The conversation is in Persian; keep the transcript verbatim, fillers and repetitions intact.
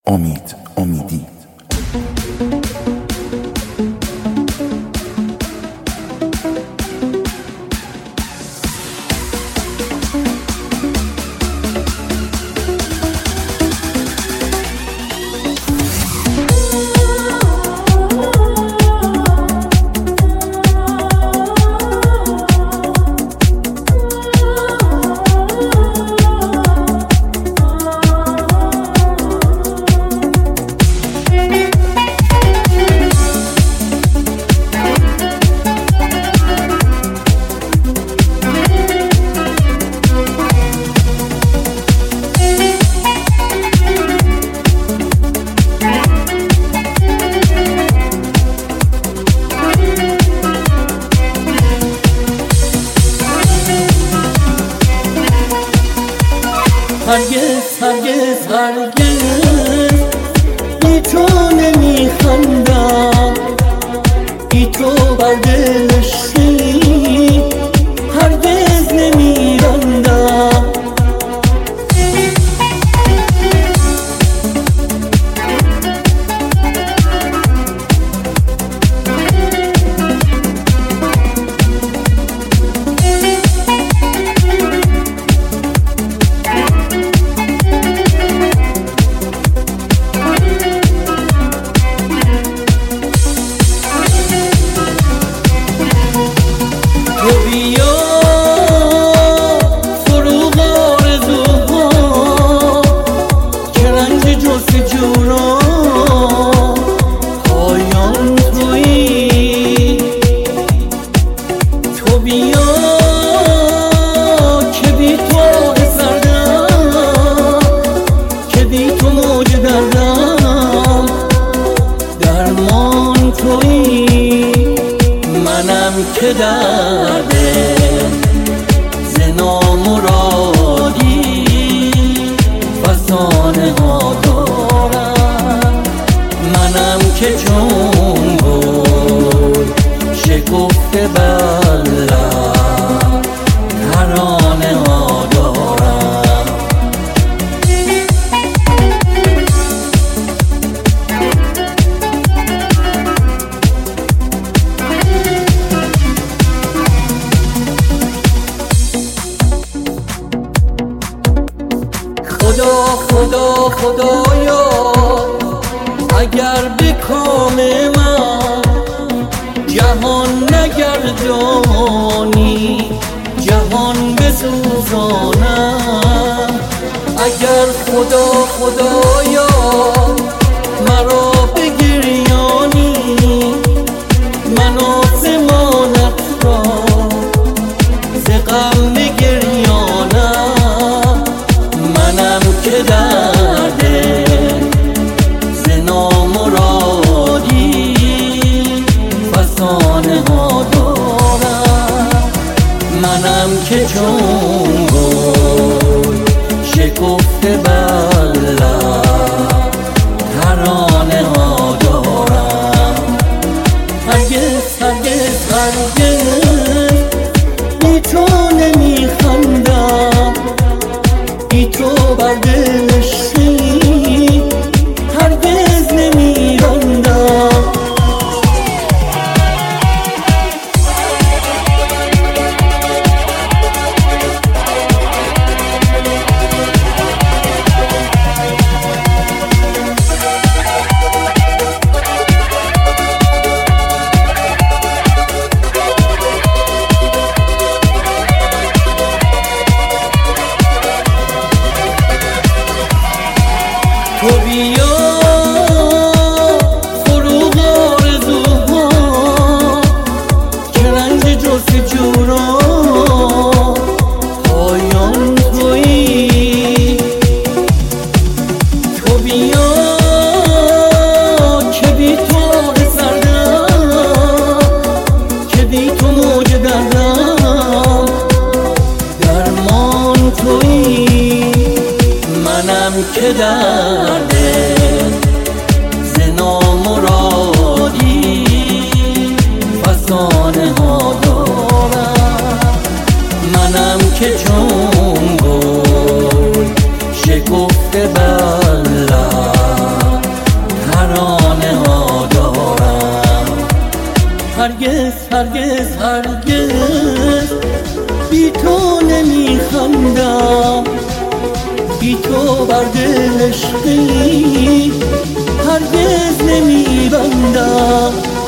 امید امیدی. هرگز هرگز هرگز بی تو نمیخندم، بی تو بر دلشی هرگز نمیرندم. درمان تویی منم که درده ز نامرادی فسانه ها دارم. منم که چون گل شکفته بلم ترانه ها دارم. خدا خدا خدایا اگر به کام من جهان نگردانی جهان بسوزانم. اگر خدا خدایا مرا بگریانی من آسمانت را ز غم بگریانم. منم که درده ز نامرادی فسانه ها دارم. منم که چون گل شکفته بلم ترانه ها دارم. هرگز هرگز هرگز بی تو نمیخندم، بی تو بر دلشی هرگز نمیرندم. تو بیا فروغ آرزوها که رنج جستجو را پایان تویی. تو بیا که بی تو سردم، که بی تو موج دردم درمان تویی. منم که درده ز نامرادی فسانه ها دارم. منم که چون گل شکفته بلم هرگز هرگز هرگز بی تو نمیخندم، بی تو بر دل عشقی هرگز نمیبندم.